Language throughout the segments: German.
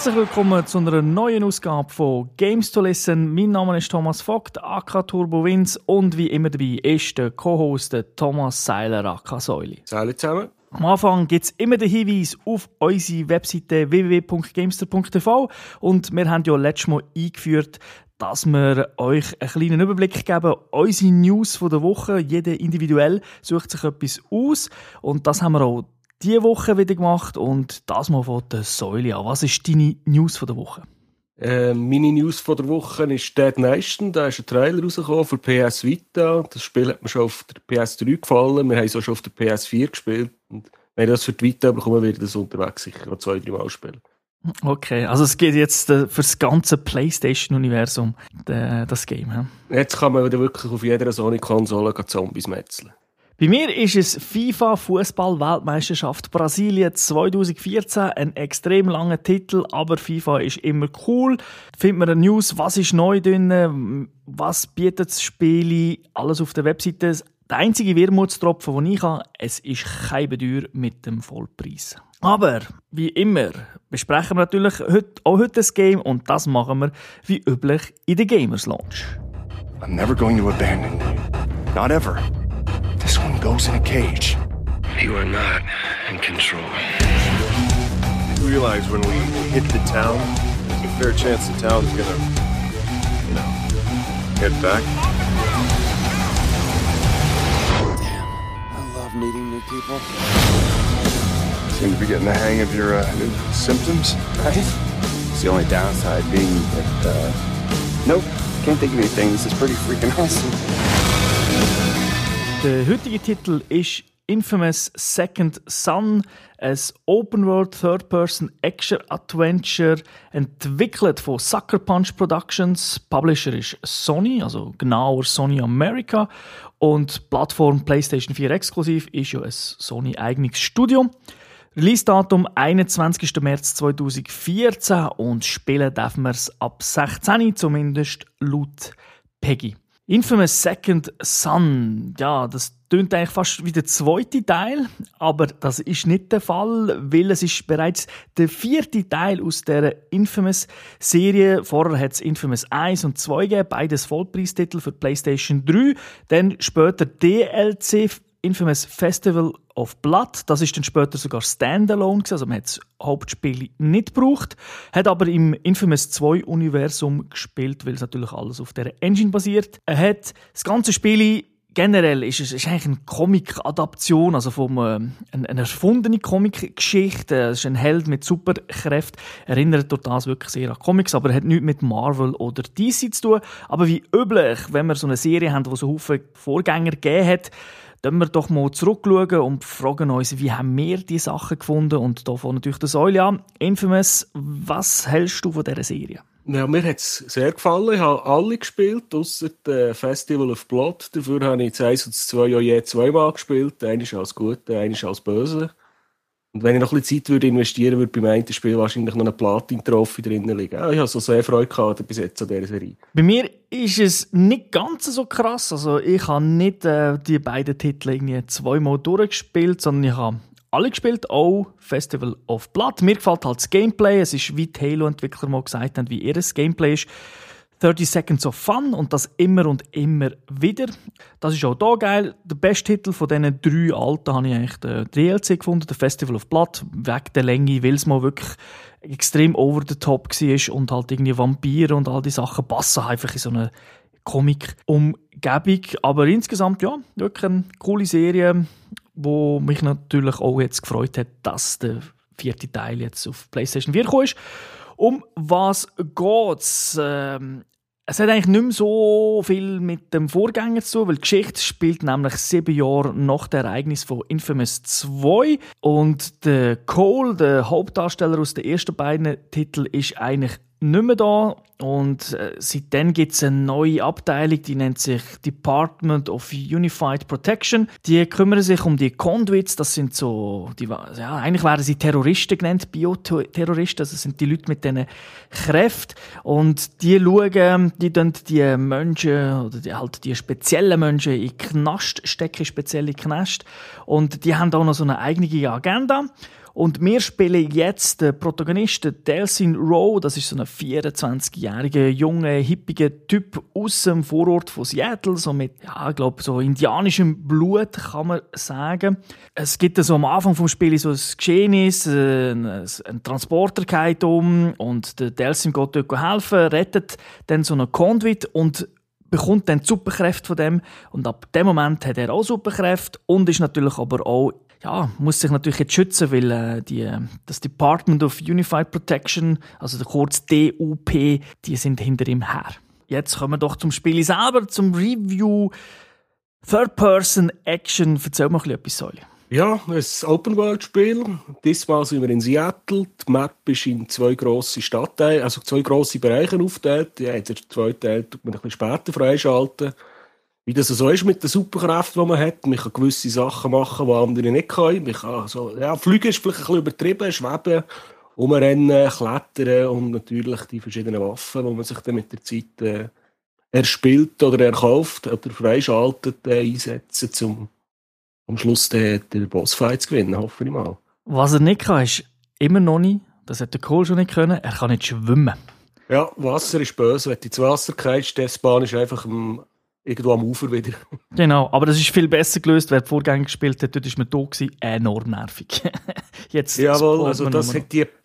Herzlich willkommen zu einer neuen Ausgabe von Games to Listen. Mein Name ist Thomas Vogt, aka Turbo Vince, und wie immer dabei ist der Co-Host Thomas Seiler, aka Säuli. Salut zusammen. Am Anfang gibt es immer den Hinweis auf unsere Webseite www.gamester.tv und wir haben ja letztes Mal eingeführt, dass wir euch einen kleinen Überblick geben, unsere News von der Woche. Jeder individuell sucht sich etwas aus und das haben wir auch diese Woche wieder gemacht und das mal von der Säule an. Was ist deine News von der Woche? Meine News von der Woche ist Dead Nation. Da ist ein Trailer rausgekommen für PS Vita. Das Spiel hat mir schon auf der PS3 gefallen. Wir haben es auch schon auf der PS4 gespielt. Und wenn ich das für die Vita bekomme, werde ich das unterwegs sicher noch 2-3 Mal spielen. Okay, also es geht jetzt für das ganze PlayStation-Universum, das Game. Ja? Jetzt kann man wieder wirklich auf jeder Sony-Konsole Zombies metzeln. Bei mir ist es FIFA Fußball-Weltmeisterschaft Brasilien 2014, ein extrem langer Titel, aber FIFA ist immer cool. Findet man eine News, was ist neu drin, was bietet das Spiel, alles auf der Webseite. Der einzige Wermutstropfen, den ich habe, es ist kein Bedeutung mit dem Vollpreis. Aber, wie immer, besprechen wir natürlich heute das Game und das machen wir, wie üblich, in der Gamers Lounge. I'm never going to abandon you. Not ever. This one goes in a cage. You are not in control. You realize when we hit the town, there's a fair chance the town's gonna, head back. Damn, I love meeting new people. Seem to be getting the hang of your new symptoms, right? It's the only downside being that, nope, can't think of anything. This is pretty freaking awesome. Der heutige Titel ist Infamous Second Son, ein Open-World Third-Person-Action-Adventure, entwickelt von Sucker Punch Productions. Publisher ist Sony, also genauer Sony America. Und Plattform PlayStation 4 exklusiv ist ja ein Sony-eigenes Studio. Release-Datum 21. März 2014 und spielen darf man es ab 16, zumindest laut Peggy. Infamous Second Son, ja, das tönt eigentlich fast wie der zweite Teil, aber das ist nicht der Fall, weil es ist bereits der vierte Teil aus der Infamous-Serie. Vorher hat es Infamous 1 und 2 gegeben, beides Vollpreistitel für PlayStation 3, dann später DLC Infamous Festival of Blood, das ist dann später sogar Standalone gewesen, also man hat das Hauptspiel nicht gebraucht, hat aber im Infamous 2 Universum gespielt, weil es natürlich alles auf der Engine basiert. Er hat das ganze Spiel generell ist eigentlich eine Comic-Adaption, also eine erfundene Comic-Geschichte. Es ist ein Held mit Superkräften, erinnert durch das wirklich sehr an Comics, aber hat nichts mit Marvel oder DC zu tun. Aber wie üblich, wenn wir so eine Serie haben, die so viele Vorgänger gegeben hat, dann wir doch mal zurückschauen und fragen uns, wie haben wir die Sachen gefunden? Und davon natürlich das Säule an. Infamous, was hältst du von dieser Serie? Ja, mir hat es sehr gefallen. Ich habe alle gespielt, ausser dem Festival of Blood. Dafür habe ich das 1 und das 2 auch je zweimal gespielt. Einer ist als Gute, einer ist als Böse. Und wenn ich noch ein bisschen Zeit würde investieren würde, beim einen Spiel wahrscheinlich noch eine Platin-Trophy drin liegen. Ja, ich habe so sehr Freude gehabt bis jetzt an dieser Serie. Bei mir ist es nicht ganz so krass. Also ich habe nicht die beiden Titel irgendwie zweimal durchgespielt, sondern ich habe alle gespielt, auch Festival of Blood. Mir gefällt halt das Gameplay. Es ist, wie die Halo-Entwickler mal gesagt haben, wie ihr Gameplay ist. 30 Seconds of Fun und das immer und immer wieder. Das ist auch hier geil. Der beste Titel von diesen 3 alten habe ich eigentlich den DLC gefunden, der Festival of Blood, wegen der Länge, weil es mal wirklich extrem over the top war und halt irgendwie Vampire und all die Sachen passen einfach in so eine Comic-Umgebung. Aber insgesamt, ja, wirklich eine coole Serie, wo mich natürlich auch jetzt gefreut hat, dass der 4. Teil jetzt auf PlayStation 4 gekommen ist. Um was geht's? Es hat eigentlich nicht mehr so viel mit dem Vorgänger zu tun, weil die Geschichte spielt nämlich 7 Jahre nach dem Ereignis von Infamous 2. Und der Cole, der Hauptdarsteller aus den ersten beiden Titeln, ist eigentlich nicht mehr da. Und seitdem gibt es eine neue Abteilung, die nennt sich Department of Unified Protection. Die kümmern sich um die Conduits, das sind so, eigentlich werden sie Terroristen genannt, Bioterroristen, also das sind die Leute mit diesen Kräften. Und die schauen, die Menschen, oder die speziellen Menschen in Knast stecken, spezielle Knast. Und die haben auch noch so eine eigene Agenda. Und wir spielen jetzt den Protagonisten Delsin Rowe. Das ist so ein 24-jähriger, junger, hippiger Typ aus dem Vorort von Seattle. So mit, ja, ich glaube, so indianischem Blut, kann man sagen. Es gibt so am Anfang des Spiels so ein Geschehnis, ein Transporter geht und der Delsin geht dort helfen, rettet dann so einen Conduit und bekommt dann die Superkräfte von dem. Und ab dem Moment hat er auch Superkräfte und ist natürlich aber auch, ja, muss sich natürlich jetzt schützen, weil das Department of Unified Protection, also der kurz DUP, die sind hinter ihm her. Jetzt kommen wir doch zum Spiel selber, zum Review. Third-Person-Action. Erzähl mal etwas, Säule. Ja, ein Open-World-Spiel. Diesmal sind wir in Seattle. Die Map ist in zwei grosse Stadtteile, also zwei grosse Bereiche aufgeteilt. Ja, der zweite Teil tut man ein bisschen später freischalten. Wie das so ist mit den Superkräften, die man hat. Man kann gewisse Sachen machen, die andere nicht können. Man kann fliegen ist vielleicht ein bisschen übertrieben, schweben, rumrennen, klettern und natürlich die verschiedenen Waffen, die man sich dann mit der Zeit erspielt oder erkauft oder freischaltet, einsetzen, um am Schluss den Bossfight zu gewinnen, hoffe ich mal. Was er nicht kann, ist immer noch nicht, das hat der Cole schon nicht können, er kann nicht schwimmen. Ja, Wasser ist böse. Wenn du ins Wasser gehst, die Bahn ist einfach irgendwo am Ufer wieder. Genau, aber das ist viel besser gelöst. Wer die Vorgänge gespielt hat, dort war man da gewesen, enorm nervig. Jetzt jawohl, also das hat die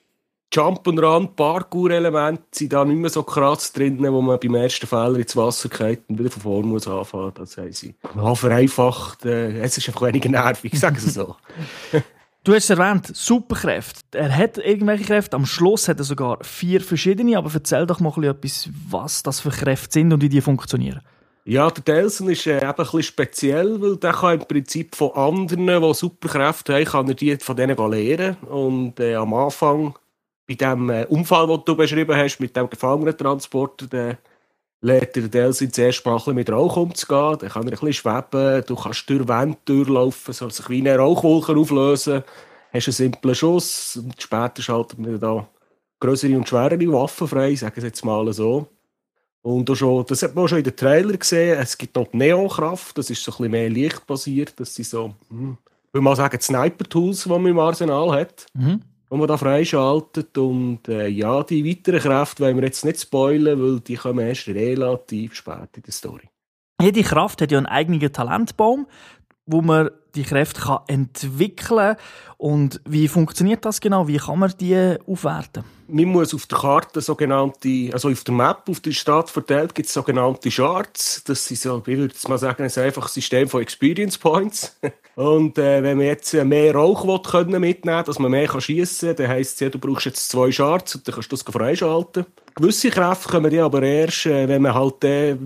Jump-and-Run-Parkour-Elemente sind da nicht mehr so krass drin, wo man beim ersten Fehler ins Wasser geht und wieder von vorne muss anfangen. Das haben sie vereinfacht. Es ist einfach weniger nervig, sagen sie so. Du hast es erwähnt, Superkräfte. Er hat irgendwelche Kräfte. Am Schluss hat er sogar 4 verschiedene. Aber erzähl doch mal etwas, was das für Kräfte sind und wie die funktionieren. Ja, der Delsin ist eben ein bisschen speziell, weil der kann im Prinzip von anderen, die Superkräfte haben, kann er die von denen lernen. Und am Anfang bei dem Unfall, den du beschrieben hast, mit dem Gefangenentransporter, lernt der Delsin zuerst mal ein bisschen mit Rauch umzugehen. Dann kann er ein bisschen schweben, du kannst durch Wände durchlaufen, soll sich wie eine Rauchwolke auflösen. Hast einen simplen Schuss und später schaltet man da größere und schwerere Waffen frei, sagen wir jetzt mal so. Und das hat man auch schon in den Trailer gesehen, es gibt noch die Neokraft, das ist so ein bisschen mehr lichtbasiert, das sind so, würde man sagen, Sniper-Tools, die man im Arsenal hat. Die man da freischaltet. Und die weiteren Kräfte wollen wir jetzt nicht spoilern, weil die kommen erst relativ spät in der Story. Jede Kraft hat ja einen eigenen Talentbaum, wo man die Kräfte entwickeln kann. Und wie funktioniert das genau? Wie kann man die aufwerten? Man muss auf der Karte also auf der Map, auf der Stadt verteilt, gibt es sogenannte Shards. Das sind so, ich würde jetzt mal sagen, ein einfaches System von Experience Points. Und wenn man jetzt mehr Rauch mitnehmen will, dass man mehr schiessen kann, dann heisst es, du brauchst jetzt 2 Shards und dann kannst du das freischalten. Gewisse Kräfte kommen die aber erst, wenn man halt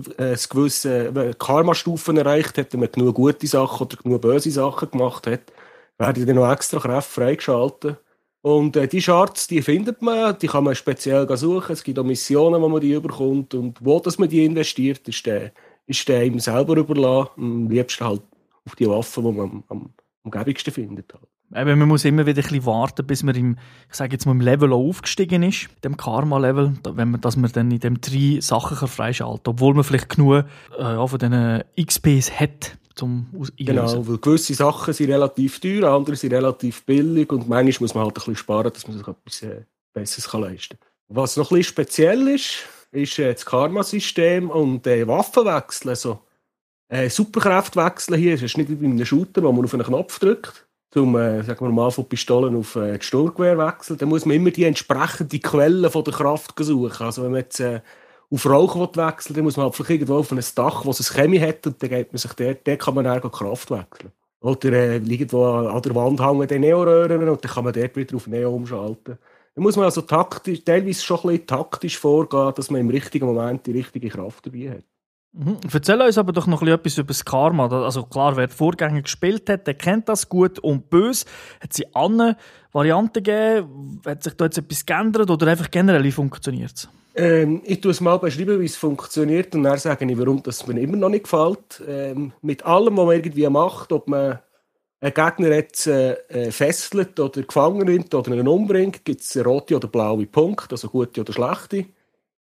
gewisse Karma-Stufen erreicht hat, wenn man genug gute Sachen oder genug böse Sachen gemacht hat, werden dann noch extra Kräfte freigeschaltet. Und die Shards, die findet man, die kann man speziell suchen. Es gibt auch Missionen, wo man die überkommt. Und wo dass man die investiert, ist der ihm selber überlassen. Am liebsten halt auf die Waffen, die man am umgebigsten findet. Eben, man muss immer wieder ein bisschen warten, bis man im Level auch aufgestiegen ist, dem Karma-Level, dass man dann in dem 3 Sachen freischalten kann. Obwohl man vielleicht genug von diesen XPs hat. Genau, weil gewisse Sachen sind relativ teuer, andere sind relativ billig und manchmal muss man halt ein bisschen sparen, dass man sich etwas Besseres leisten kann. Was noch ein bisschen speziell ist das Karma-System und Waffen wechseln. Also, Superkräfte wechseln hier ist nicht wie bei einem Shooter, wo man auf einen Knopf drückt, sagen wir mal von Pistolen auf das Sturmgewehr wechseln. Dann muss man immer die entsprechende Quelle von der Kraft suchen. Also wenn man jetzt auf Rauch wechseln, dann muss man halt vielleicht irgendwo auf ein Dach, wo es ein Chemie hat, und dann geht man sich dort kann man dann Kraft wechseln. Oder irgendwo an der Wand hängen die Neoröhren und dann kann man dort wieder auf Neo umschalten. Da muss man also teilweise schon ein bisschen taktisch vorgehen, dass man im richtigen Moment die richtige Kraft dabei hat. Erzähl uns aber doch noch etwas über das Karma. Also klar, wer die Vorgänger gespielt hat, der kennt das gut und böse. Hat es andere Varianten gegeben? Hat sich da jetzt etwas geändert oder einfach generell, wie funktioniert es? Ich tue es mal beschreiben, wie es funktioniert und dann sage ich, warum das mir immer noch nicht gefällt. Mit allem, was man irgendwie macht, ob man einen Gegner jetzt fesselt oder gefangen nimmt oder ihn umbringt, gibt es rote oder blaue Punkte, also gute oder schlechte.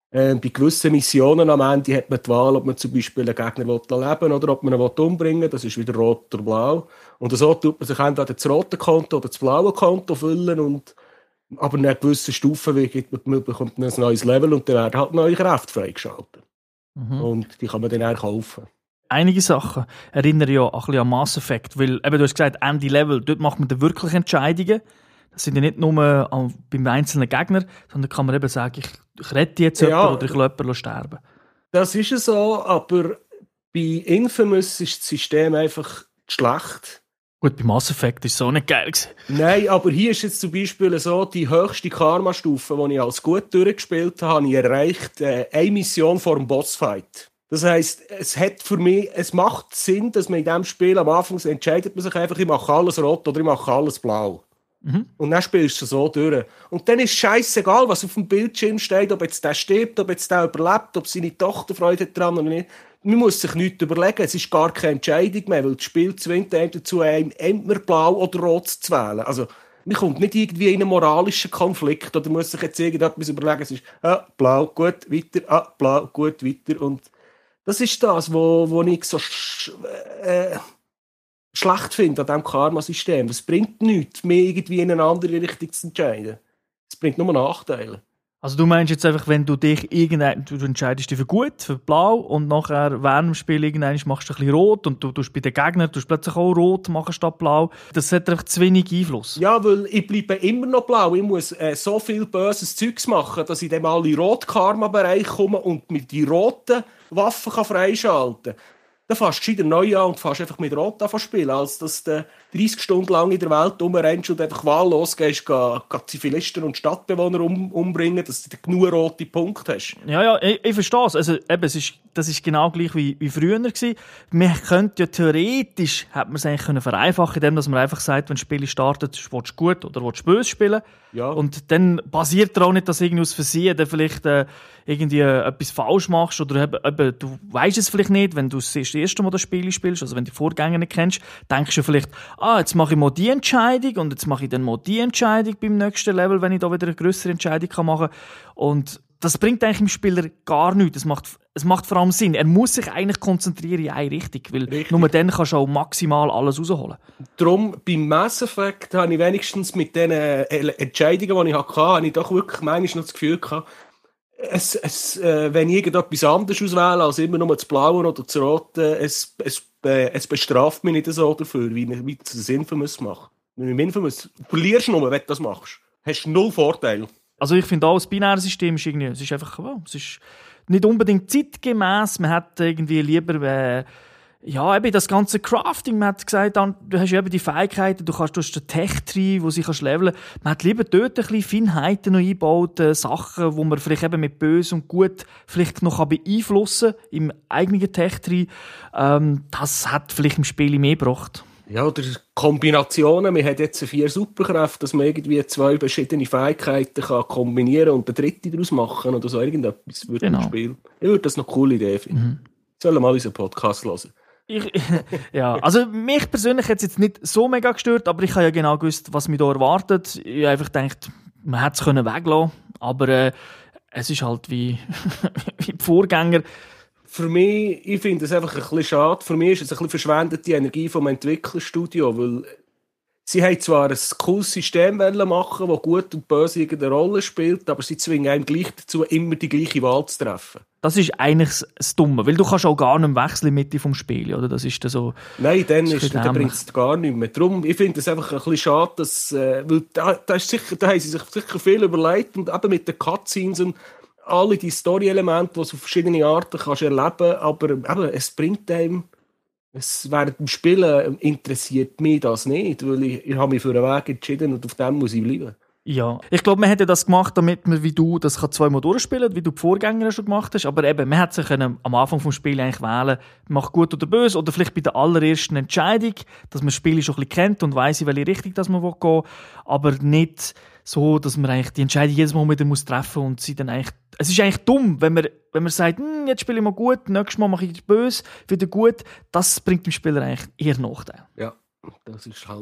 Bei gewissen Missionen am Ende hat man die Wahl, ob man zum Beispiel einen Gegner leben will oder ob man ihn umbringen will. Das ist wieder rot oder blau. Und so tut man sich entweder das rote Konto oder das blaue Konto füllen. Aber in einer gewissen Stufe bekommt man ein neues Level und dann werden halt neue Kräfte freigeschaltet. Und die kann man dann auch kaufen. Einige Sachen erinnern ja ein bisschen an Mass Effect, weil eben, du hast gesagt, Ende Level, dort macht man dann wirklich Entscheidungen. Das sind ja nicht nur beim einzelnen Gegner, sondern kann man eben sagen, ich rette jetzt jemanden oder ich lasse jemanden sterben. Das ist es so, aber bei Infamous ist das System einfach schlecht. Gut, bei Mass Effect ist es so nicht geil gewesen. Nein, aber hier ist jetzt zum Beispiel so, die höchste Karma-Stufe, die ich als gut durchgespielt habe, ich erreicht eine Mission vor dem Bossfight. Das heisst, es macht Sinn, dass man in diesem Spiel am Anfang entscheidet man sich einfach, ich mache alles rot oder ich mache alles blau. Und dann spielst du so durch. Und dann ist scheißegal, was auf dem Bildschirm steht, ob jetzt der stirbt, ob jetzt der überlebt, ob seine Tochter Freude hat dran oder nicht. Man muss sich nichts überlegen, es ist gar keine Entscheidung mehr, weil das Spiel zwingt einem dazu, entweder blau oder rot zu wählen. Also, man kommt nicht irgendwie in einen moralischen Konflikt oder muss sich jetzt irgendetwas überlegen, es ist blau, gut, weiter, blau, gut, weiter. Und das ist das, wo ich so schlecht finde an diesem Karma-System. Es bringt nichts, mehr irgendwie in eine andere Richtung zu entscheiden. Es bringt nur Nachteile. Also du meinst jetzt einfach, wenn du dich du entscheidest dich für gut, für blau und nachher während dem Spiel irgendwann machst du ein bisschen rot und du tust bei den Gegnern plötzlich auch rot machen statt blau. Das hat einfach zu wenig Einfluss. Ja, weil ich bleibe immer noch blau. Ich muss so viel böses Zeugs machen, dass ich dann mal in den Rot-Karma-Bereich komme und mit die roten Waffen freischalten kann. Dann fährst du gescheiter neu an und fährst einfach mit Rot an spielen, als dass du 30 Stunden lang in der Welt rumrennst und einfach wahllos gehst, Zivilisten und Stadtbewohner umbringen, dass du genug rote Punkte hast. Ja, ich verstehe es. Also, eben, das ist genau gleich wie früher gewesen. Man könnte ja theoretisch, hätte man es eigentlich vereinfachen können, indem man einfach sagt, wenn das Spiel startet, willst du gut oder willst du böse spielen. Ja. Und dann basiert auch nicht, dass irgendwie aus Versehen dann vielleicht irgendwie etwas falsch machst oder eben, du weißt es vielleicht nicht, wenn du das erste Mal das Spiel spielst, also wenn du die Vorgänger nicht kennst, denkst du vielleicht, jetzt mache ich mal die Entscheidung und jetzt mache ich dann mal die Entscheidung beim nächsten Level, wenn ich da wieder eine grössere Entscheidung machen kann. Und das bringt eigentlich dem Spieler gar nichts. Es macht vor allem Sinn. Er muss sich eigentlich konzentrieren in eine Richtung, weil nur dann kannst du auch maximal alles rausholen. Darum, beim Mass Effect habe ich wenigstens mit den Entscheidungen, die ich hatte, habe ich doch wirklich manchmal noch das Gefühl gehabt, wenn ich irgendetwas anderes auswähle als immer nur das Blaue oder das Rote, es bestraft mich nicht so dafür, wie es das Infamous macht. Wenn du Infamous verlierst du nur, wenn du das machst. Hast du null Vorteil. Also ich finde auch, das binäre System ist irgendwie, es ist einfach, es ist nicht unbedingt zeitgemäß. Man hat irgendwie lieber, eben das ganze Crafting, man hat gesagt, du hast eben die Fähigkeiten, du hast den Tech-Tree, wo sie leveln kann. Man hat lieber dort ein bisschen Feinheiten noch eingebaut, Sachen, wo man vielleicht eben mit Böse und Gut vielleicht noch beeinflussen kann im eigenen Tech-Tree. Das hat vielleicht im Spiel mehr gebracht. Ja, oder Kombinationen. Man hat jetzt 4 Superkräfte, dass man irgendwie 2 verschiedene Fähigkeiten kann kombinieren und eine dritte daraus machen oder so irgendetwas würde im Spiel. Ich würde das noch eine coole Idee finden. Sollen wir mal unseren Podcast hören? Ja, also mich persönlich hat es jetzt nicht so mega gestört, aber ich habe ja genau gewusst, was mich da erwartet. Ich habe einfach gedacht, man hätte es weglassen können, aber es ist halt wie die Vorgänger. Für mich, ich finde es einfach ein bisschen schade. Für mich ist es ein bisschen verschwendete Energie vom Entwicklerstudio, weil sie haben zwar ein cooles System machen, das gut und böse eine Rolle spielt, aber sie zwingen einem gleich dazu, immer die gleiche Wahl zu treffen. Das ist eigentlich das Dumme, weil du kannst auch gar nicht wechseln in der Mitte vom Spiel, oder? Das ist dann so... Nein, dann bringt es gar nichts mehr. Darum, ich finde es einfach ein bisschen schade, dass, weil da haben sie sich sicher viel überlegt und eben mit den Cutscenes und alle die Story-Elemente, die du auf verschiedene Arten kannst erleben, aber eben, es bringt einem, während dem Spielen interessiert mich das nicht, weil ich habe mich für einen Weg entschieden und auf dem muss ich bleiben. Ja, ich glaube, man hätte das gemacht, damit man wie du das 2-mal durchspielen kann, wie du die Vorgänger schon gemacht hast, aber eben, man hätte sich am Anfang des Spiels eigentlich wählen, macht gut oder böse, oder vielleicht bei der allerersten Entscheidung, dass man das Spiel schon ein bisschen kennt und weiss, in welche Richtung das man gehen will, aber nicht so, dass man eigentlich die Entscheidung jedes Mal wieder treffen muss und sie dann eigentlich... Es ist eigentlich dumm, wenn man sagt, jetzt spiele ich mal gut, nächstes Mal mache ich böse, wieder gut. Das bringt dem Spieler eigentlich eher Nachteil. Ja, das ist halt so.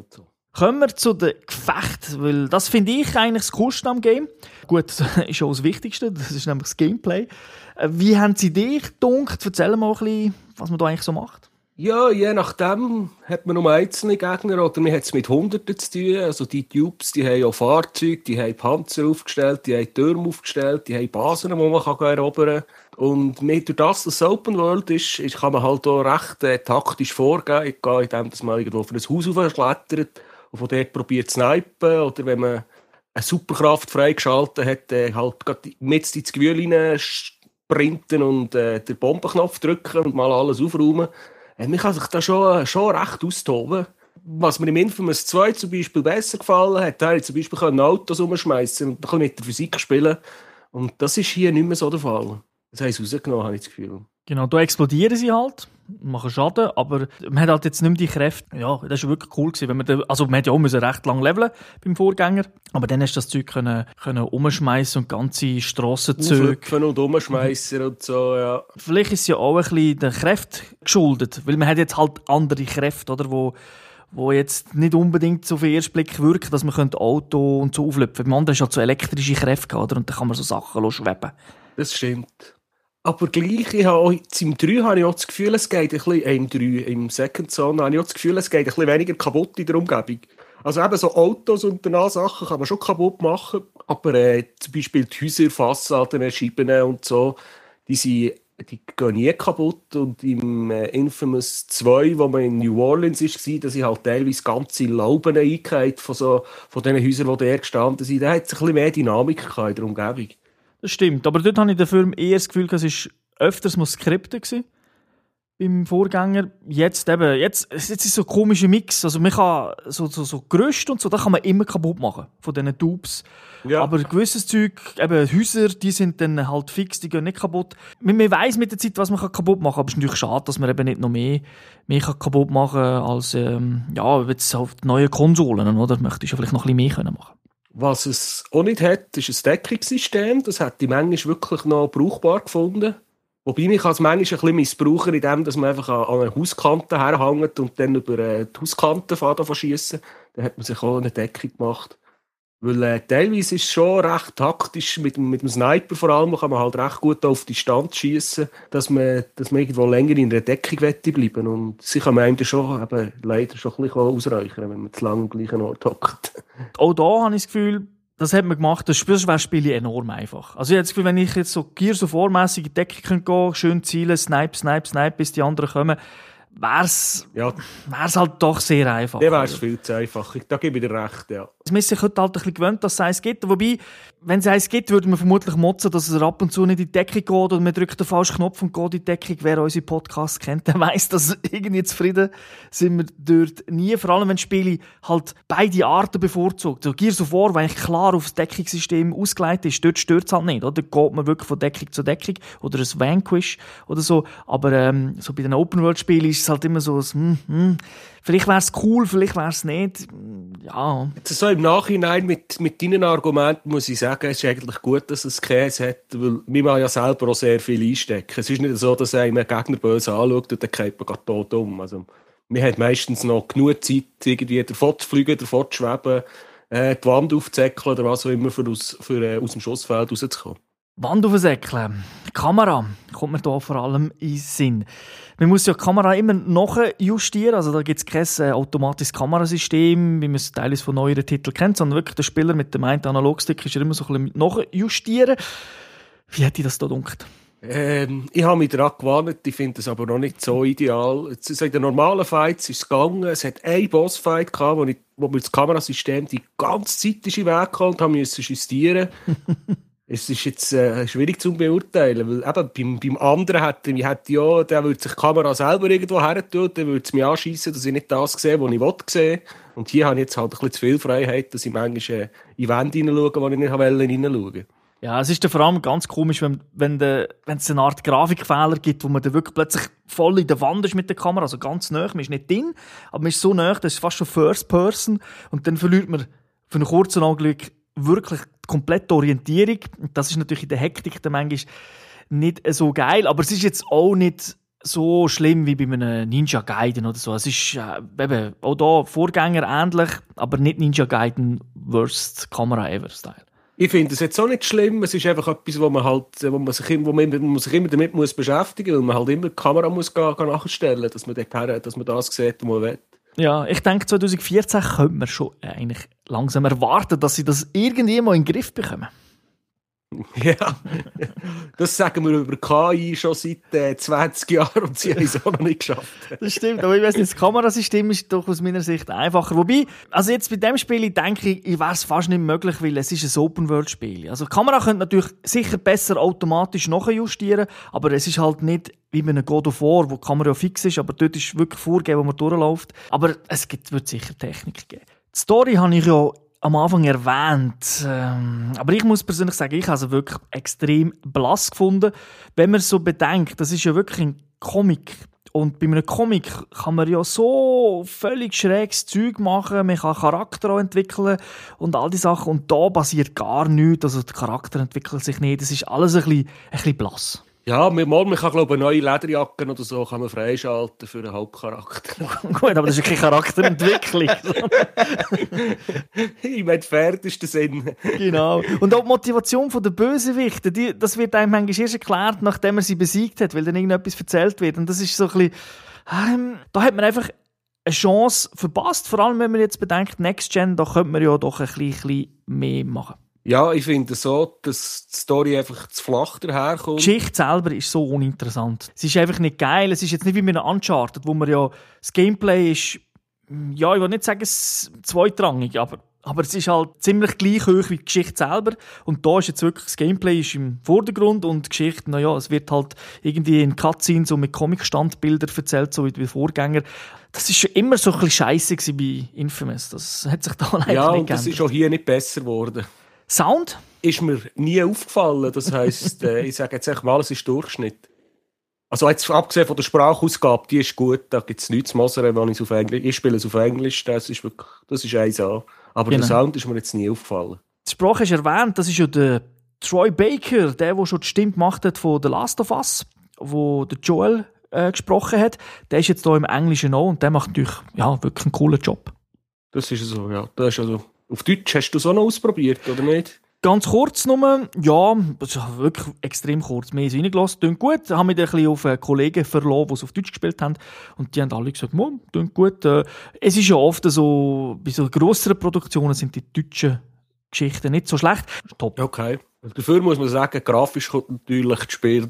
Kommen wir zu den Gefechten, weil das finde ich eigentlich das Coolste am Game. Gut, das ist auch das Wichtigste, das ist nämlich das Gameplay. Wie haben sie dich gedunkt? Erzähl mal ein bisschen, was man da eigentlich so macht. Ja, je nachdem hat man nur einzelne Gegner oder man hat es mit Hunderten zu tun. Also die Tubes, die haben auch Fahrzeuge, die haben Panzer aufgestellt, die haben Türme aufgestellt, die haben Basen, die man erobern kann. Und durch das, dass es Open World ist, kann man halt auch recht taktisch vorgehen, indem man irgendwo auf ein Haus aufklettert und von dort probiert zu snipen. Oder wenn man eine Superkraft freigeschaltet hat, halt gerade mit ins Gewühl rein sprinten und den Bombenknopf drücken und mal alles aufräumen. Man kann sich da schon recht austoben. Was mir im Infamous 2 zum Beispiel besser gefallen hat, da zum Beispiel Autos umschmeißen und ein bisschen mit der Physik spielen. Und das ist hier nicht mehr so der Fall. Das haben sie rausgenommen, habe ich das Gefühl. Genau, da explodieren sie halt, machen Schaden, aber man hat halt jetzt nicht mehr die Kräfte. Ja, das war wirklich cool gewesen. Man hat ja auch recht lang leveln beim Vorgänger, aber dann hast du das Zeug können umschmeißen und ganze Strassenzüge. Und umschmeißen und so, ja. Vielleicht ist es ja auch ein bisschen den Kräften geschuldet, weil man hat jetzt halt andere Kräfte, oder, wo jetzt nicht unbedingt so auf den ersten Blick wirken, dass man Auto und so auflöpfen. Beim anderen ist halt so elektrische Kräfte, oder? Und dann kann man so Sachen schweben. Das stimmt. Aber gleich, im 3 habe ich auch das Gefühl, es geht ein bisschen, im Second Zone habe ich auch das Gefühl, es geht ein bisschen weniger kaputt in der Umgebung. Also eben so Autos und danach Sachen kann man schon kaputt machen, aber zum Beispiel die Häuser, Fassaden, Scheiben und so, die gehen nie kaputt. Und im Infamous 2, wo man in New Orleans war, da sind halt teilweise ganze Lauben eingefallen von diesen Häusern, die da gestanden sind. Da hat es ein bisschen mehr Dynamik in der Umgebung. Das stimmt, aber dort habe ich dafür eher das Gefühl, es war öfters mal Skripte gewesen, beim Vorgänger. Jetzt ist so ein komischer Mix. Also man kann so Gerüste und so, da kann man immer kaputt machen, von diesen Tubes. Ja. Aber gewisses Zeug, eben Häuser, die sind dann halt fix, die gehen nicht kaputt. Man weiss mit der Zeit, was man kaputt machen kann, aber es ist natürlich schade, dass man eben nicht noch mehr kaputt machen kann, als jetzt auf die neuen Konsolen, oder? Möchtest du vielleicht noch ein bisschen mehr machen. Was es auch nicht hat, ist ein Deckungssystem. Das hätte ich manchmal wirklich noch brauchbar gefunden. Wobei ich es manchmal ein bisschen missbrauchen, indem dass man einfach an eine Hauskante herhängt und dann über die Hauskante schiessen. Dann hat man sich auch eine Deckung gemacht. Weil teilweise ist es schon recht taktisch, mit dem Sniper vor allem kann man halt recht gut auf Distanz schiessen, dass man irgendwo länger in der Deckung bleiben. Und sie kann man einem schon leider schon ein bisschen ausreichen, wenn man zu lange am gleichen Ort hockt. Auch da habe ich das Gefühl, das hat man gemacht, das Spiel enorm einfach. Also ich habe das Gefühl, wenn ich jetzt so Gears of War-mässig in die Deckung gehen könnte, schön zielen, snipe, bis die anderen kommen, wär's halt doch sehr einfach. Ja, wär's viel zu einfach. Da gebe ich dir recht, ja. Man ist sich heute halt ein bisschen gewöhnt, dass es eins gibt. Wobei, wenn es eins gibt, würde man vermutlich motzen, dass es ab und zu nicht in die Deckung geht oder man drückt den falschen Knopf und geht in die Deckung. Wer unsere Podcasts kennt, der weiss, dass irgendwie zufrieden sind wir dort nie. Vor allem, wenn Spiele halt beide Arten bevorzugt. So Gears of War, weil eigentlich klar auf das Deckungssystem ausgelegt ist, dort stört es halt nicht. Oder? Dort geht man wirklich von Deckung zu Deckung oder ein Vanquish oder so. Aber so bei den Open-World-Spielen ist es halt immer so ein vielleicht wäre es cool, vielleicht wäre es nicht. Ja. Jetzt so im Nachhinein mit deinen Argumenten muss ich sagen, es ist eigentlich gut, dass es Käse hat, weil wir ja selber auch sehr viel einstecken. Es ist nicht so, dass einem Gegner böse anschaut und dann geht man gerade tot um. Also, man hat meistens noch genug Zeit, irgendwie davon zu fliegen, davon zu schweben, die Wand aufzuzäckeln oder was auch immer, für aus dem Schussfeld rauszukommen. Wand aufsäckeln. Kamera kommt mir da vor allem in den Sinn. Man muss ja die Kamera immer nachjustieren, also da gibt es kein automatisches Kamerasystem, wie man es teilweise von neueren Titeln kennt, sondern wirklich der Spieler mit dem einen Analogstick ist ja immer so ein bisschen nachjustieren. Wie hat dich das da gedacht? Ich habe mich daran gewarnt, ich finde es aber noch nicht so ideal. In den normalen Fights ist es gegangen, es hat einen Bossfight gehabt, wo mir das Kamerasystem die ganze Zeit in den Weg kam und musste justieren. Es ist jetzt schwierig zu beurteilen, weil eben beim anderen der würde sich die Kamera selber irgendwo her tun, der würde es mich anschiessen, dass ich nicht das sehe, was ich sehen will. Und hier habe ich jetzt halt ein bisschen zu viel Freiheit, dass ich manchmal in Wände hineinschaue, wo ich nicht hineinschauen wollte. Ja, es ist dann vor allem ganz komisch, wenn es eine Art Grafikfehler gibt, wo man dann wirklich plötzlich voll in der Wand ist mit der Kamera, also ganz nah, man ist nicht drin, aber man ist so nah, das ist fast schon First Person und dann verliert man für einen kurzen Augenblick wirklich die komplette Orientierung. Das ist natürlich in der Hektik dann manchmal nicht so geil, aber es ist jetzt auch nicht so schlimm wie bei einem Ninja Gaiden oder so. Es ist eben auch da Vorgänger ähnlich, aber nicht Ninja Gaiden Worst Kamera Ever Style. Ich finde es jetzt auch nicht schlimm, es ist einfach etwas, wo man sich immer damit muss beschäftigen muss, weil man halt immer die Kamera muss nachstellen, dass man das sieht, was man will. Ja, ich denke 2014 könnte man schon eigentlich langsam erwarten, dass sie das irgendwie mal in den Griff bekommen. Ja, das sagen wir über KI schon seit 20 Jahren und sie haben es auch noch nicht geschafft. Das stimmt, aber ich weiss nicht, das Kamerasystem ist doch aus meiner Sicht einfacher. Wobei, also jetzt bei dem Spiel denke ich wäre es fast nicht möglich, weil es ist ein Open-World-Spiel. Also die Kamera könnte natürlich sicher besser automatisch nachjustieren, aber es ist halt nicht wie bei einem God of War, wo die Kamera fix ist, aber dort ist wirklich vorgegeben, wo man durchläuft. Aber es wird sicher Technik geben. Die Story habe ich ja am Anfang erwähnt. Aber ich muss persönlich sagen, ich habe es wirklich extrem blass gefunden. Wenn man so bedenkt, das ist ja wirklich ein Comic. Und bei einem Comic kann man ja so völlig schräges Zeug machen. Man kann Charakter auch entwickeln und all die Sachen. Und da passiert gar nichts. Also der Charakter entwickelt sich nicht. Das ist alles ein bisschen blass. Ja, man kann, glaube ich, neue Lederjacken oder so kann man freischalten für einen Hauptcharakter. Gut, aber das ist ja keine Charakterentwicklung. Ich meine, Pferd ist der Sinn. Genau. Und auch die Motivation der Bösewichte, das wird einem manchmal erst erklärt, nachdem er sie besiegt hat, weil dann irgendetwas erzählt wird. Und das ist so ein bisschen... da hat man einfach eine Chance verpasst. Vor allem, wenn man jetzt bedenkt, Next Gen, da könnte man ja doch ein bisschen mehr machen. Ja, ich finde so, dass die Story einfach zu flach daherkommt. Die Geschichte selber ist so uninteressant. Es ist einfach nicht geil. Es ist jetzt nicht wie mit einem Uncharted, wo man ja das Gameplay ist, ja, ich will nicht sagen zweitrangig, aber es ist halt ziemlich gleich hoch wie die Geschichte selber. Und da ist jetzt wirklich, das Gameplay ist im Vordergrund und die Geschichte, naja, es wird halt irgendwie in Cutscenes so mit Comic-Standbildern erzählt, so wie die Vorgänger. Das ist schon immer so ein bisschen scheisse bei Infamous. Das hat sich da leider nicht geändert. Ja, und das ist auch hier nicht besser geworden. Sound? Ist mir nie aufgefallen. Das heisst, ich sage jetzt echt mal, es ist Durchschnitt. Also jetzt abgesehen von der Sprachausgabe, die ist gut, da gibt es nichts zu mosern, wenn ich auf Englisch... Ich spiele es auf Englisch, das ist 1A. Aber der Sound ist mir jetzt nie aufgefallen. Die Sprache ist erwähnt, das ist ja der Troy Baker, der schon die Stimme gemacht hat von The Last of Us, wo der Joel gesprochen hat. Der ist jetzt hier im Englischen auch und der macht natürlich wirklich einen coolen Job. Das ist so, ja. Das ist also... Auf Deutsch hast du es auch noch ausprobiert, oder nicht? Ganz kurz nur, ja, wirklich extrem kurz. Mehr reingelassen, klingt gut. Ich habe mich ein bisschen auf Kollegen verlassen, die es auf Deutsch gespielt haben. Und die haben alle gesagt, klingt gut. Es ist ja oft so, bei so grösseren Produktionen sind die deutschen Geschichten nicht so schlecht. Top. Okay. Dafür muss man sagen, grafisch kommt natürlich das Spiel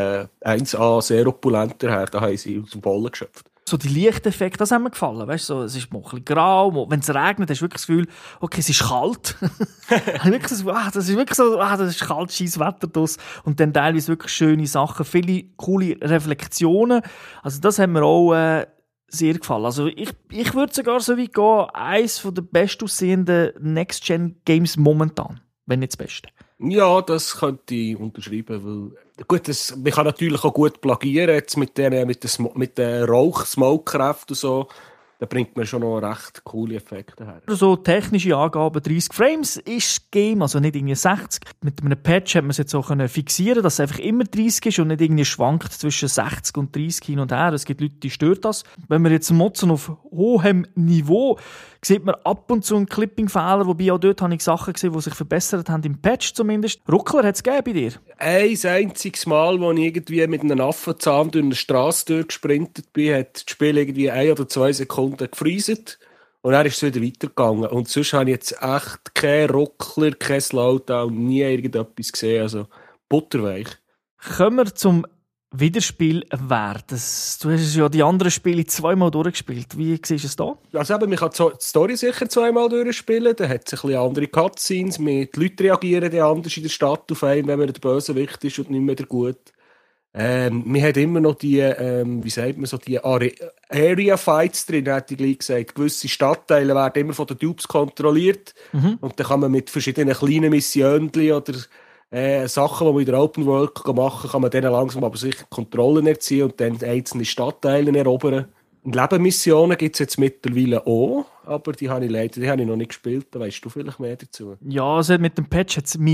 1A sehr opulent daher. Da haben sie aus dem Vollen geschöpft. So die Lichteffekte, das haben mir gefallen. Weißt, so, es ist mal ein bisschen grau. Wenn es regnet, hast du wirklich das Gefühl, okay, es ist kalt. Das ist wirklich so, das ist kalt, scheiß Wetter draus. Und dann teilweise wirklich schöne Sachen, viele coole Reflexionen. Also das hat mir auch sehr gefallen. Also ich würde sogar so weit gehen, eines der bestaussehenden Next-Gen-Games momentan. Wenn nicht das Beste. Ja, das könnte ich unterschreiben, weil gut, man kann natürlich auch gut plagieren jetzt mit den Rauch-Smoke-Kräften und so. Da bringt man schon noch recht coole Effekte her. So technische Angaben, 30 Frames ist das Game, also nicht irgendwie 60. Mit einem Patch hat man es jetzt auch fixieren, dass es einfach immer 30 ist und nicht irgendwie schwankt zwischen 60 und 30 hin und her. Es gibt Leute, die stört das. Wenn wir jetzt motzen auf hohem Niveau, sieht man ab und zu einen Clipping-Fehler, wobei auch dort habe ich Sachen gesehen, die sich verbessert haben, im Patch zumindest. Ruckler hat es gegeben bei dir? Ein einziges Mal, als ich irgendwie mit einem Affenzahn durch eine Straße durchgesprintet bin, hat das Spiel irgendwie 1 oder 2 Sekunden gefreezet und dann ist es wieder weitergegangen. Und sonst habe ich jetzt echt keinen Ruckler, kein Slowdown, nie irgendetwas gesehen. Also butterweich. Kommen wir zum Wiederspielwert. Du hast ja die anderen Spiele 2-mal durchgespielt. Wie siehst du es da? Also eben, man kann die Story sicher 2-mal durchspielen. Da hat es ein bisschen andere Cutscenes. Die Leute reagieren dann anders in der Stadt auf einen, wenn man der Bösewicht ist und nicht mehr der Gute. Man hat immer noch die, die Area-Fights drin, hätte ich gleich gesagt. Gewisse Stadtteile werden immer von den Dupes kontrolliert. Und dann kann man mit verschiedenen kleinen Missionen oder Sachen, die man in der Open World machen kann, kann man denen langsam aber sicher Kontrollen erziehen und dann einzelne Stadtteile erobern. Und Nebenmissionen gibt es jetzt mittlerweile auch, aber die habe ich noch nicht gespielt. Da weißt du vielleicht mehr dazu. Ja, also mit dem Patch hat es mich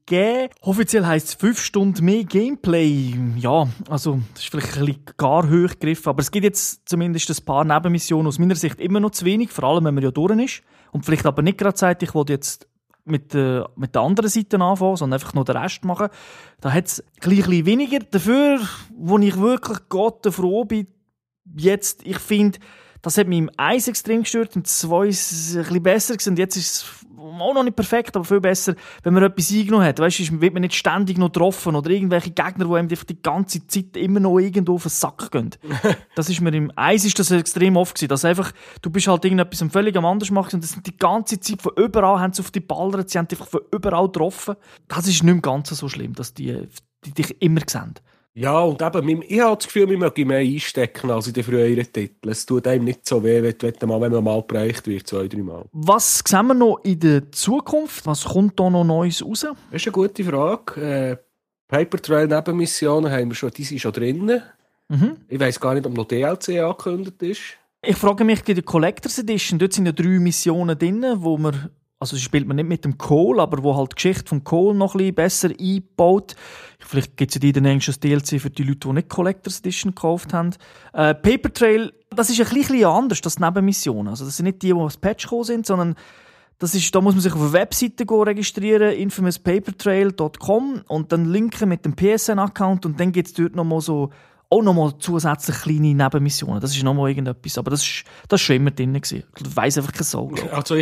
geben. Offiziell heisst es 5 Stunden mehr Gameplay. Ja, also das ist vielleicht ein bisschen gar hoch gegriffen, aber es gibt jetzt zumindest ein paar Nebenmissionen aus meiner Sicht immer noch zu wenig, vor allem wenn man ja durch ist. Und vielleicht aber nicht gerade sagt, ich will jetzt mit der anderen Seite anfangen, sondern einfach nur den Rest machen. Da hat es ein bisschen weniger. Dafür, wo ich wirklich Gott froh bin, jetzt, ich finde, das hat mich im 1 extrem gestört, im 2 ist es ein bisschen besser gewesen. Und jetzt ist es auch noch nicht perfekt, aber viel besser, wenn man etwas eingenommen hat. Weißt du, wird man nicht ständig noch getroffen oder irgendwelche Gegner, die einem die ganze Zeit immer noch irgendwo auf den Sack gehen. Das ist mir im 1 ist das extrem oft gewesen, dass einfach, du bist halt irgendetwas völlig anders machen und das sind die ganze Zeit von überall, haben sie auf die ballert, sie haben dich von überall getroffen. Das ist nicht mehr ganz so schlimm, dass die dich immer sehen. Ja, und eben, ich habe das Gefühl, wir mögen mehr einstecken als in den früheren Titeln. Es tut einem nicht so weh, wenn man mal bereicht wird, 2-3 Mal. Was sehen wir noch in der Zukunft? Was kommt da noch Neues raus? Das ist eine gute Frage. Paper Trail Nebenmissionen haben wir schon, die sind schon drin. Ich weiss gar nicht, ob noch DLC angekündigt ist. Ich frage mich, in der Collectors Edition, dort sind ja 3 Missionen drin, wo man, also spielt man nicht mit dem Cole, aber wo halt die Geschichte vom Cole noch ein bisschen besser eingebaut. Vielleicht gibt es ja dann ein DLC für die Leute, die nicht Collectors Edition gekauft haben. Paper Trail, das ist ein bisschen anders, das Nebenmissionen. Also das sind nicht die als Patch gekommen sind, sondern das ist, da muss man sich auf eine Webseite registrieren, infamouspapertrail.com und dann linken mit dem PSN-Account und dann gibt es dort nochmal so auch nochmal zusätzlich kleine Nebenmissionen. Das ist nochmal irgendetwas. Aber das ist schon immer drin gewesen. Ich weiss einfach kein Sau. Ich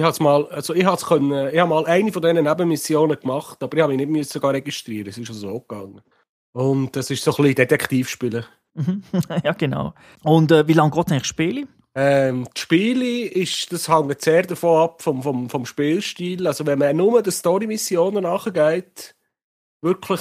habe mal eine von diesen Nebenmissionen gemacht, aber ich habe mich nicht sogar registrieren. Es ist schon so gegangen. Und das ist so ein bisschen Detektivspielen. Ja, genau. Und wie lange geht eigentlich Spiele? Die Spiele, das hängt sehr davon ab vom Spielstil. Also wenn man nur den Story-Missionen nachgeht, wirklich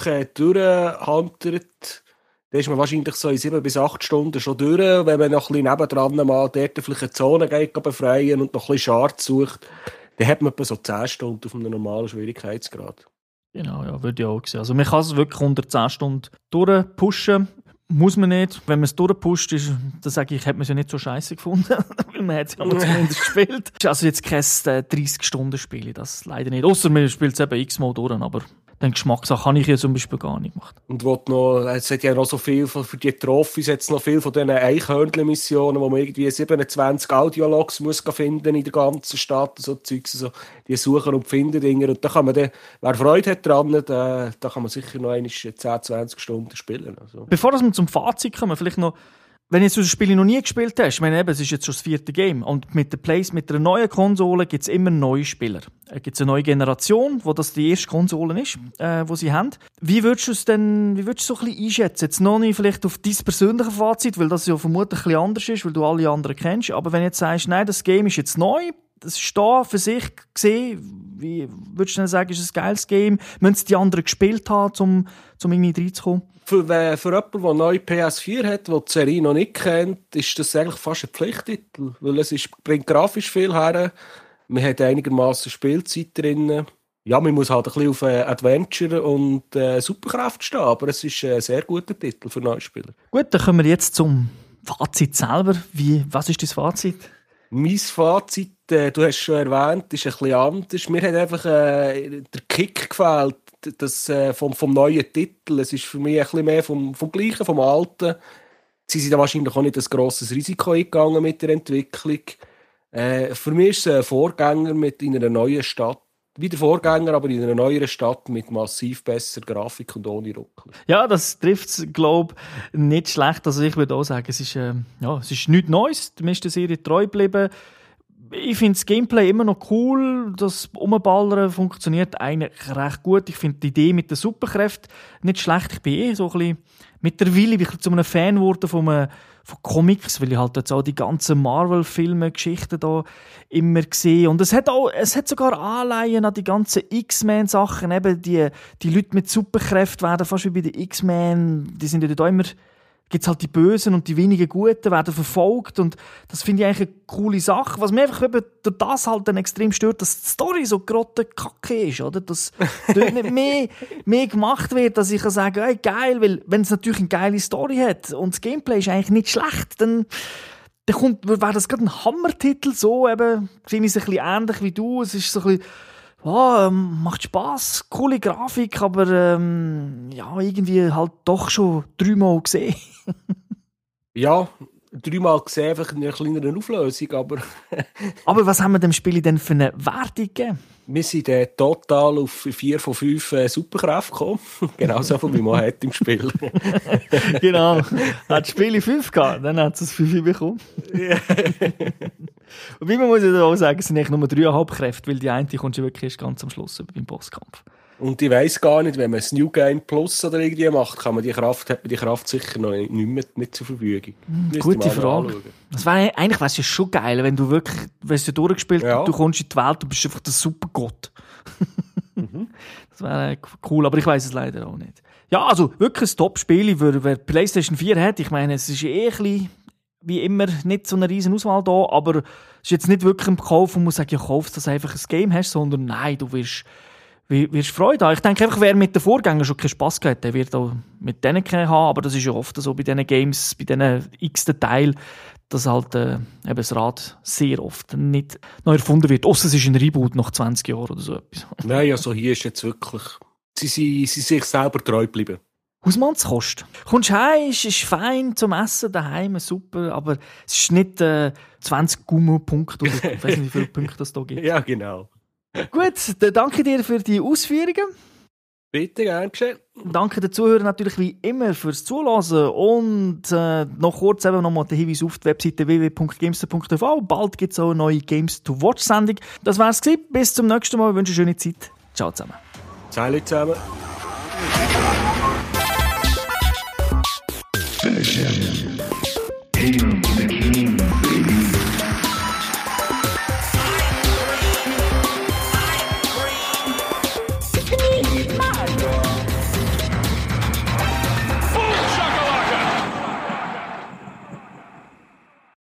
durchhantert, dann ist man wahrscheinlich so in 7 bis 8 Stunden schon durch. Wenn man noch ein bisschen nebendran mal dort vielleicht eine Zone geht, befreien und noch ein bisschen Scharts sucht, dann hat man etwa so 10 Stunden auf einem normalen Schwierigkeitsgrad. Genau, ja, würde ich auch sehen. Also man kann es wirklich unter 10 Stunden durchpushen. Muss man nicht. Wenn man es durchpusht, dann sage ich, hat man es ja nicht so scheiße gefunden. Weil man hat es ja zumindest gespielt. Es ist also jetzt kein 30-Stunden-Spiel, das leider nicht. Ausser man spielt es eben x-mal durch, aber den Geschmackssache habe ich ja zum Beispiel gar nicht gemacht. Und es hat ja noch so viel, für die Trophys jetzt noch viel von diesen Eichhörnchen-Missionen, wo man irgendwie 27 Audiologs muss finden in der ganzen Stadt, so Zeugs, so, die suchen und finden Dinge. Und da kann man dann, wer Freude hat dran, da kann man sicher noch 10-20 Stunden spielen. Also. Bevor wir zum Fazit kommen, vielleicht noch, wenn du das Spiel noch nie gespielt hast, ich meine, es ist jetzt schon das 4. Game und mit der neuen Konsole gibt es immer neue Spieler. Es gibt eine neue Generation, wo das die erste Konsole ist, die sie haben. Wie würdest du es denn, so ein bisschen einschätzen? Jetzt noch nicht vielleicht auf dein persönliches Fazit, weil das ja vermutlich ein bisschen anders ist, weil du alle anderen kennst. Aber wenn du jetzt sagst, nein, das Game ist jetzt neu, das ist da für sich gesehen, wie würdest du denn sagen, ist es ein geiles Game? Müssen es die anderen gespielt haben, um irgendwie reinzukommen? Für jemanden, der neu PS4 hat, der die Serie noch nicht kennt, ist das eigentlich fast ein Pflichttitel, weil bringt grafisch viel her, man hat einigermaßen Spielzeit drin. Ja, man muss halt ein bisschen auf Adventure und Superkräfte stehen, aber es ist ein sehr guter Titel für Neuspieler. Gut, dann kommen wir jetzt zum Fazit selber. Was ist dein Fazit? Mein Fazit, du hast es schon erwähnt, ist ein bisschen anders. Mir hat einfach der Kick gefehlt, vom neuen Titel. Es ist für mich ein bisschen mehr vom Gleichen, vom Alten. Sie sind da wahrscheinlich auch nicht ein grosses Risiko eingegangen mit der Entwicklung. Für mich ist es ein Vorgänger in einer neuen Stadt. Wie der Vorgänger, aber in einer neueren Stadt mit massiv besserer Grafik und ohne Ruckel. Ja, das trifft es, glaube ich, nicht schlecht. Also ich würde auch sagen, es ist nichts Neues. Man ist der Serie treu geblieben. Ich finde das Gameplay immer noch cool. Das Umballern funktioniert eigentlich recht gut. Ich finde die Idee mit den Superkräften nicht schlecht. Ich bin so ein bisschen mittlerweile zu einem Fan geworden von Comics, weil ich halt jetzt auch die ganzen Marvel-Filme, Geschichten da immer gesehen. Und es hat sogar Anleihen an die ganzen X-Men-Sachen. Eben die Leute mit Superkräften werden fast wie bei den X-Men. Die sind ja da immer, gibt's halt die Bösen und die wenigen Guten werden verfolgt. Und das finde ich eigentlich eine coole Sache. Was mir einfach eben durch das halt dann extrem stört, dass die Story so grottenkacke ist, oder? Dass dort nicht mehr gemacht wird, dass ich kann sagen, hey, geil, weil wenn es natürlich eine geile Story hat und das Gameplay ist eigentlich nicht schlecht, dann wäre das gerade ein Hammertitel, so eben, finde ich es ein bisschen ähnlich wie du. Es ist so ein bisschen, Ja, macht Spass, coole Grafik, aber ja, irgendwie halt doch schon 3-mal gesehen. Ja, 3-mal gesehen, einfach in einer kleineren Auflösung, aber... Aber was haben wir dem Spiel denn für eine Wertung gegeben? Wir sind total auf 4 von 5 Superkräfte gekommen. Genauso viel, wie man hat im Spiel. Genau. Hat das Spiel 5 gehabt, dann hat es 5 bekommen. Wobei man muss ja auch sagen, es sind eigentlich nur 3,5 Kräfte, weil die eine kommt ja wirklich erst ganz am Schluss beim Bosskampf. Und ich weiss gar nicht, wenn man das New Game Plus oder irgendwie macht, hat man die Kraft sicher noch nicht zur Verfügung. Gute Frage. Eigentlich wäre es ja schon geil, wenn du wirklich, wenn du durchgespielt hast, du kommst in die Welt und bist einfach der Supergott. Das wäre cool, aber ich weiss es leider auch nicht. Ja, also wirklich ein Top-Spiel, wer PlayStation 4 hat. Ich meine, es ist ein bisschen, wie immer, nicht so eine riesen Auswahl da, aber es ist jetzt nicht wirklich im Kauf und muss sagen, ja, kaufst, dass du einfach ein Game hast, sondern nein, du wirst Freude haben. Ich denke einfach, wer mit den Vorgängern schon keinen Spass gehabt hat, der wird auch mit denen keinen haben, aber das ist ja oft so bei diesen Games, bei diesen x-ten Teil, dass halt eben das Rad sehr oft nicht neu erfunden wird. Ausser es ist ein Reboot nach 20 Jahren oder so etwas. Nein, also hier ist jetzt wirklich... Sie sich selber treu geblieben. Hausmannskost. Kommst heim, ist fein zum Essen daheim, super, aber es ist nicht 20 Gummo-Punkte oder ich weiß nicht, wie viele Punkte es da gibt. Ja, genau. Gut, dann danke dir für die Ausführungen. Bitte, gern geschehen. Danke den Zuhörern natürlich wie immer fürs Zuhören und noch kurz eben nochmal den Hinweis auf die Webseite www.gamester.tv. Bald gibt es auch eine neue Games-to-Watch-Sendung. Das wär's gewesen. Bis zum nächsten Mal. Ich wünsche eine schöne Zeit. Ciao zusammen. Ciao zusammen.